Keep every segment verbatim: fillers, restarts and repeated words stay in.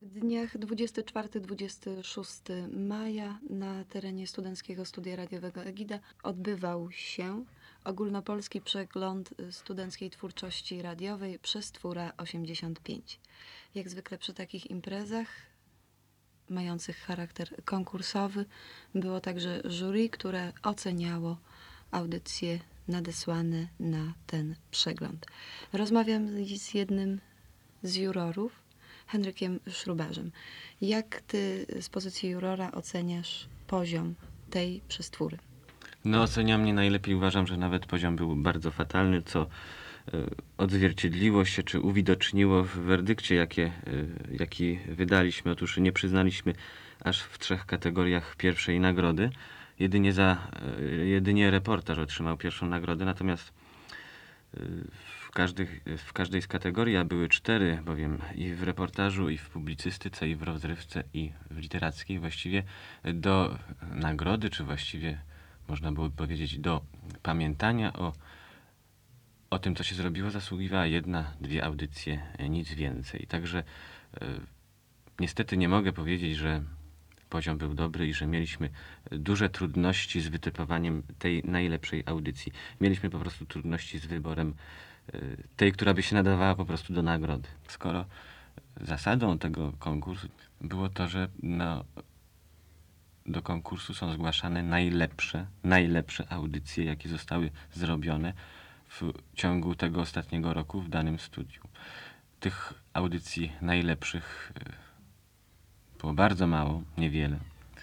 W dniach dwudziestego czwartego do dwudziestego szóstego maja na terenie Studenckiego Studia Radiowego Egida odbywał się ogólnopolski przegląd studenckiej twórczości radiowej Przestwóra osiemdziesiąt pięć. Jak zwykle przy takich imprezach mających charakter konkursowy było także jury, które oceniało audycje nadesłane na ten przegląd. Rozmawiam z jednym z jurorów, Henrykiem Schruberzem. Jak ty z pozycji jurora oceniasz poziom tej przestwóry? No oceniam nie najlepiej. Uważam, że nawet poziom był bardzo fatalny, co y, odzwierciedliło się, czy uwidoczniło w werdykcie, jakie, y, jaki wydaliśmy. Otóż nie przyznaliśmy aż w trzech kategoriach pierwszej nagrody. Jedynie, za, y, jedynie reportaż otrzymał pierwszą nagrodę, natomiast y, w, każdych, w każdej z kategorii, a były cztery, bowiem i w reportażu, i w publicystyce, i w rozrywce, i w literackiej, właściwie do nagrody, czy właściwie można byłoby powiedzieć do pamiętania o, o tym, co się zrobiło, zasługiwała jedna, dwie audycje, nic więcej. Także e, niestety nie mogę powiedzieć, że poziom był dobry i że mieliśmy duże trudności z wytypowaniem tej najlepszej audycji. Mieliśmy po prostu trudności z wyborem e, tej, która by się nadawała po prostu do nagrody. Skoro zasadą tego konkursu było to, że no, do konkursu są zgłaszane najlepsze, najlepsze audycje, jakie zostały zrobione w ciągu tego ostatniego roku w danym studiu. Tych audycji najlepszych y, było bardzo mało, niewiele.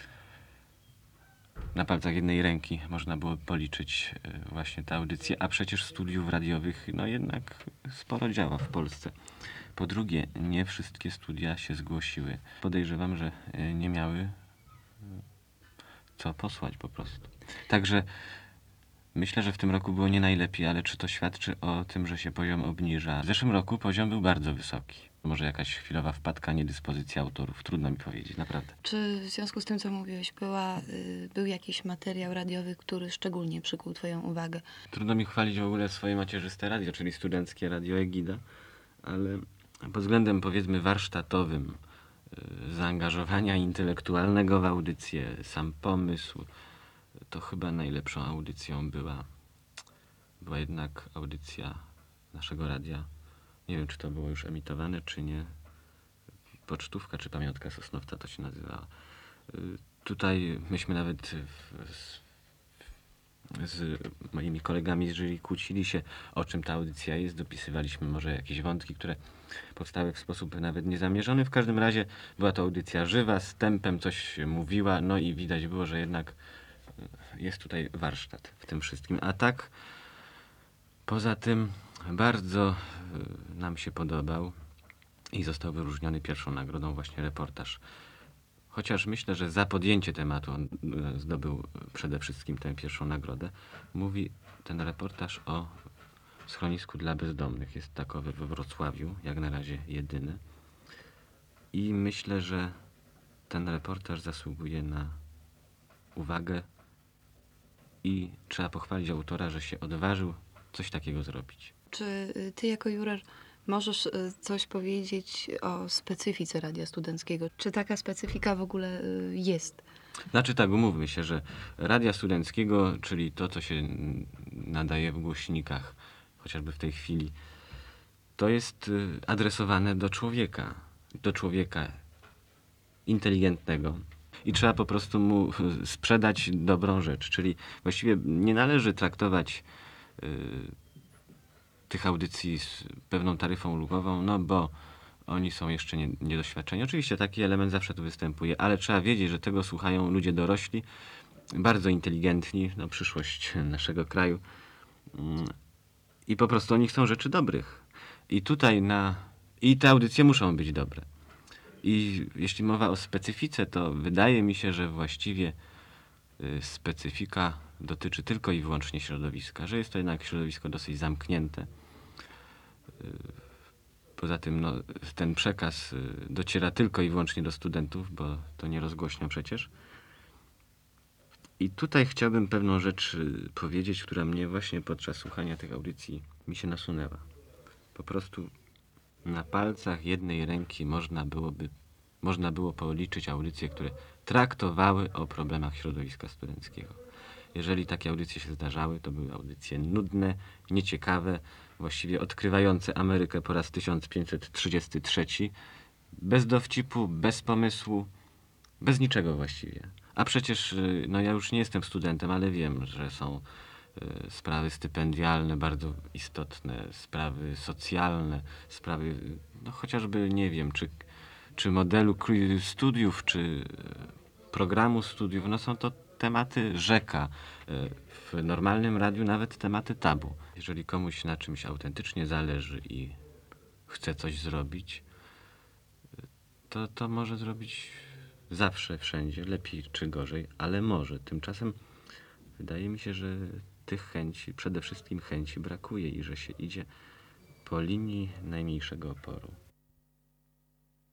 Na palcach jednej ręki można było policzyć y, właśnie te audycje, a przecież studiów radiowych no jednak sporo działa w Polsce. Po drugie, nie wszystkie studia się zgłosiły. Podejrzewam, że y, nie miały y, co posłać po prostu. Także myślę, że w tym roku było nie najlepiej, ale czy to świadczy o tym, że się poziom obniża? W zeszłym roku poziom był bardzo wysoki. Może jakaś chwilowa wpadka, niedyspozycja autorów. Trudno mi powiedzieć, naprawdę. Czy w związku z tym, co mówiłeś, była, y, był jakiś materiał radiowy, który szczególnie przykuł twoją uwagę? Trudno mi chwalić w ogóle swoje macierzyste radio, czyli Studenckie Radio Egida, ale pod względem powiedzmy warsztatowym, y, zaangażowania intelektualnego w audycję, sam pomysł, to chyba najlepszą audycją była, była jednak audycja naszego radia. Nie wiem, czy to było już emitowane, czy nie. Pocztówka, czy Pamiątka Sosnowca to się nazywała. Y, Tutaj myśmy nawet w, z, z moimi kolegami z jury kłócili się, o czym ta audycja jest. Dopisywaliśmy może jakieś wątki, które powstały w sposób nawet niezamierzony. W każdym razie była to audycja żywa, z tempem coś mówiła, no i widać było, że jednak jest tutaj warsztat w tym wszystkim. A tak, poza tym bardzo y, nam się podobał i został wyróżniony pierwszą nagrodą właśnie reportaż. Chociaż myślę, że za podjęcie tematu on y, zdobył przede wszystkim tę pierwszą nagrodę. Mówi ten reportaż o schronisku dla bezdomnych. Jest takowy we Wrocławiu, jak na razie jedyny. I myślę, że ten reportaż zasługuje na uwagę i trzeba pochwalić autora, że się odważył coś takiego zrobić. Czy y, ty jako juror możesz y, coś powiedzieć o specyfice Radia Studenckiego? Czy taka specyfika w ogóle y, jest? Znaczy tak, umówmy się, że Radia Studenckiego, czyli to, co się nadaje w głośnikach, chociażby w tej chwili, to jest y, adresowane do człowieka, do człowieka inteligentnego i trzeba po prostu mu y, sprzedać dobrą rzecz, czyli właściwie nie należy traktować y, tych audycji z pewną taryfą ulgową, no bo oni są jeszcze nie, niedoświadczeni. Oczywiście taki element zawsze tu występuje, ale trzeba wiedzieć, że tego słuchają ludzie dorośli, bardzo inteligentni, no przyszłość naszego kraju mm, i po prostu oni chcą rzeczy dobrych. I tutaj na... I te audycje muszą być dobre. I jeśli mowa o specyfice, to wydaje mi się, że właściwie y, specyfika dotyczy tylko i wyłącznie środowiska, że jest to jednak środowisko dosyć zamknięte. Y, Poza tym no, ten przekaz y, dociera tylko i wyłącznie do studentów, bo to nie rozgłośnia przecież. I tutaj chciałbym pewną rzecz y, powiedzieć, która mnie właśnie podczas słuchania tych audycji mi się nasunęła. Po prostu na palcach jednej ręki można byłoby można było policzyć audycje, które traktowały o problemach środowiska studenckiego. Jeżeli takie audycje się zdarzały, to były audycje nudne, nieciekawe, właściwie odkrywające Amerykę po raz tysiąc pięćset trzydziesty trzeci, bez dowcipu, bez pomysłu, bez niczego właściwie. A przecież, y, no ja już nie jestem studentem, ale wiem, że są y, sprawy stypendialne bardzo istotne, sprawy socjalne, sprawy, y, no chociażby, nie wiem, czy, czy modelu k- studiów, czy y, programu studiów, no są to tematy rzeka. Y, W normalnym radiu nawet tematy tabu. Jeżeli komuś na czymś autentycznie zależy i chce coś zrobić, to, to może zrobić zawsze, wszędzie, lepiej czy gorzej, ale może. Tymczasem wydaje mi się, że tych chęci, przede wszystkim chęci brakuje i że się idzie po linii najmniejszego oporu.